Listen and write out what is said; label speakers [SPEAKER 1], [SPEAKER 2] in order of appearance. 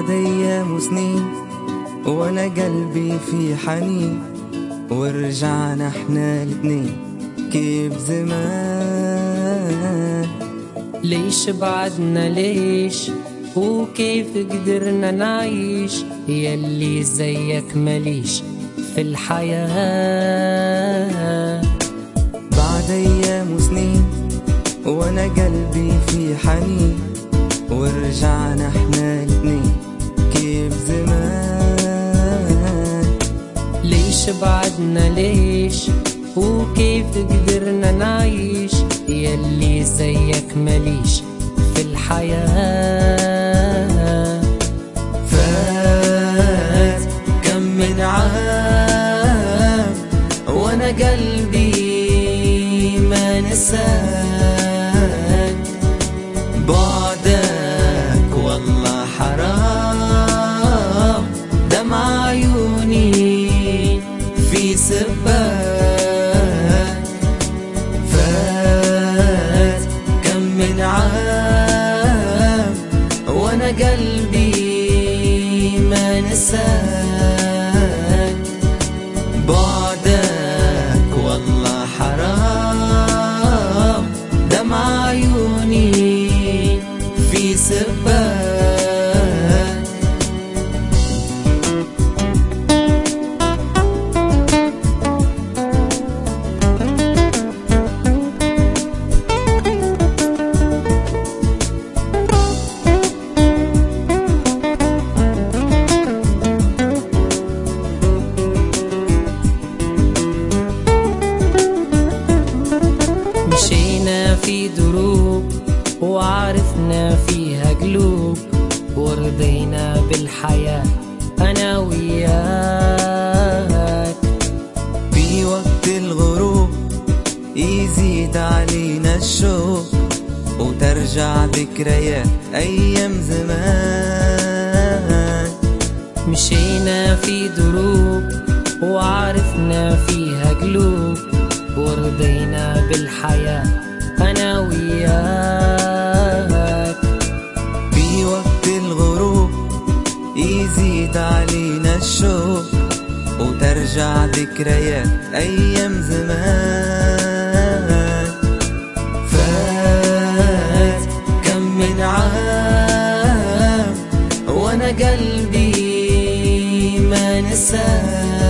[SPEAKER 1] بعد أيام وسنين وانا قلبي في حنين، ورجعنا احنا الاتنين كيف زمان.
[SPEAKER 2] ليش بعدنا ليش وكيف قدرنا نعيش يلي زيك مليش في الحياة.
[SPEAKER 1] بعد أيام وسنين وانا قلبي في حنين، ورجعنا احنا الاتنين كيف زمان.
[SPEAKER 2] ليش بعدنا ليش وكيف قدرنا نعيش يلي زيك مليش في الحياة.
[SPEAKER 1] فات كم من عام وانا قلبي ما نساك، بعدك والله حرام، دمع عيوني في سباك. فات كم من عام وانا قلبي ما نساك، بعدك والله حرام، دمع عيوني في سباك.
[SPEAKER 2] مشينا في دروب وعرفنا فيها قلوب، ورضينا بالحياة أنا وياك.
[SPEAKER 1] في وقت الغروب يزيد علينا الشوق، وترجع ذكريات أيام زمان.
[SPEAKER 2] مشينا في دروب وعرفنا فيها قلوب، ورضينا بالحياة أنا وياك.
[SPEAKER 1] في وقت الغروب يزيد علينا الشوق، وترجع ذكريات أيام زمان. فات كم من عام وانا قلبي ما نساك،